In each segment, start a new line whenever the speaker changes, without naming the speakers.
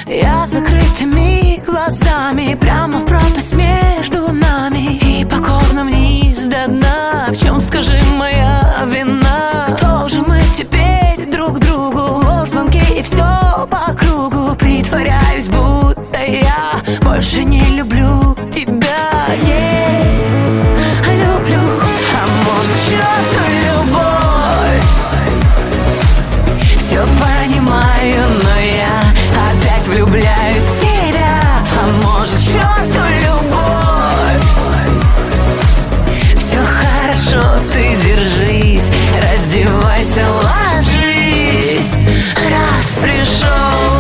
Я закрытыми глазами прямо в пропасть между нами, и покорно вниз до дна. В чем, скажи, моя вина? Кто же мы теперь друг другу? Ложь, звонки и все по кругу. Притворяюсь, будто я больше не люблю тебя. Люблю, а может, к черту любовь. Все понимаю, но я опять влюбляюсь в тебя. А может, к черту любовь. Все хорошо, ты держись, раздевайся, ложись, раз пришел.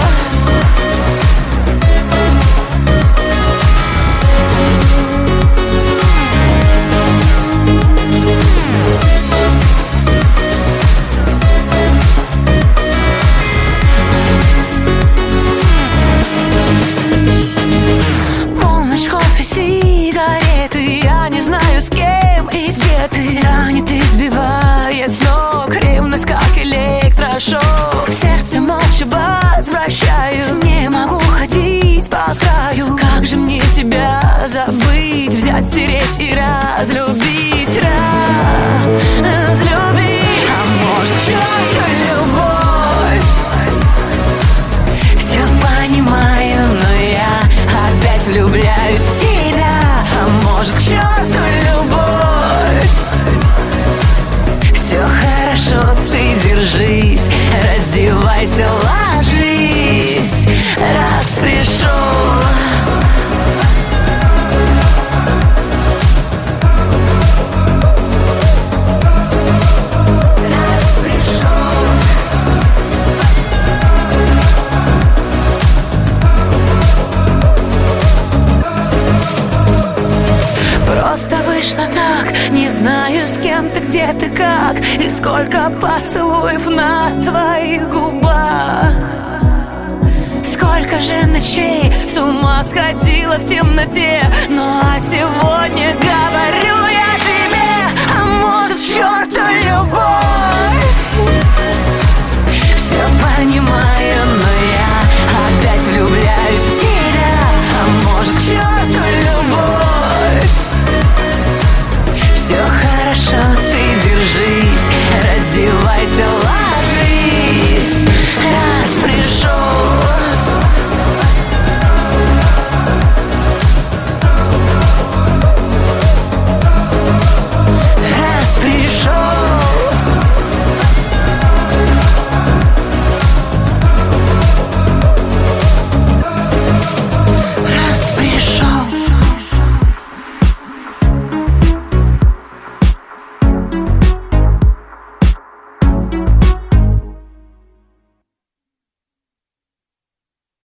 Ранит, избивает с ног ревность, как электрошок. Сердце молча возвращаю, не могу ходить по краю. Как же мне тебя забыть, взять, стереть и разлюбить, разлюбить. А может, к черту любовь. Все понимаю, но я опять влюбляюсь в тебя. А может, к черту любовь. Все хорошо, ты держись, раздевайся, ложись, раз пришел. Раз пришел. Просто вышло так, не знаю, с кем ты, где ты, как, и сколько поцелуев на твоих губах. Сколько же ночей с ума сходила в темноте. Ну а сегодня говорю я тебе, а может, к черту любовь.